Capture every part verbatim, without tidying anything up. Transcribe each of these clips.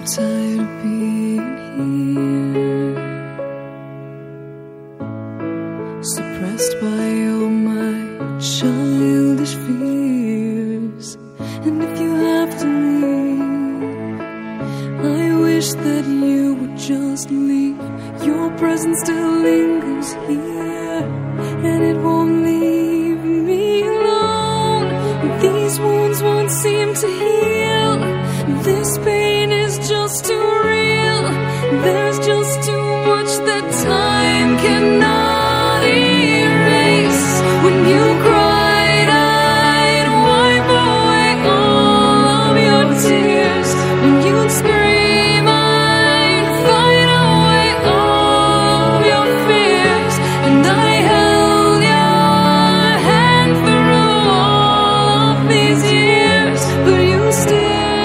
tired of being here, suppressed by all my childish fears. And if you have to leave, I wish that you would just leave. Your presence still lingers here, and it won't leave me alone. These wounds won't seem to heal. This pain is just too real. There's just too much that time cannot erase. When you cried, I'd wipe away all of your tears. When you'd scream, I'd fight away all of your fears. And I held your hand through all of these years, but you still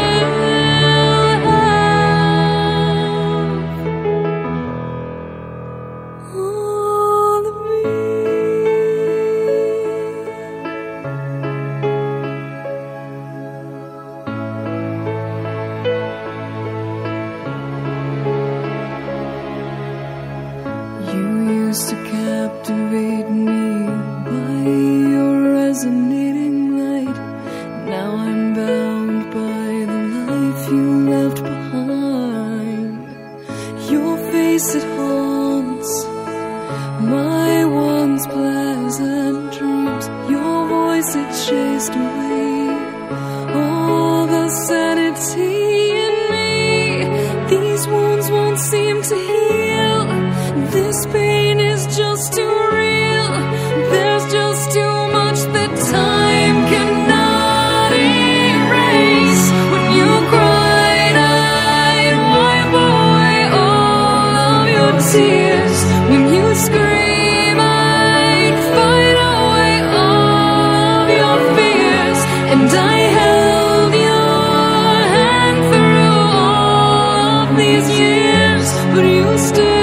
used to captivate me by your resonating light. Now I'm bound by the life you left behind. Your face, it haunts my once pleasant dreams. Your voice, it chased away all the sanity in me. These wounds won't seem to heal. This pain is just too real. There's just too much that time cannot erase. When you cried, I'd wipe away all of your tears. When you scream, I'd fight away all of your fears. And I held your hand through all of these years, but you still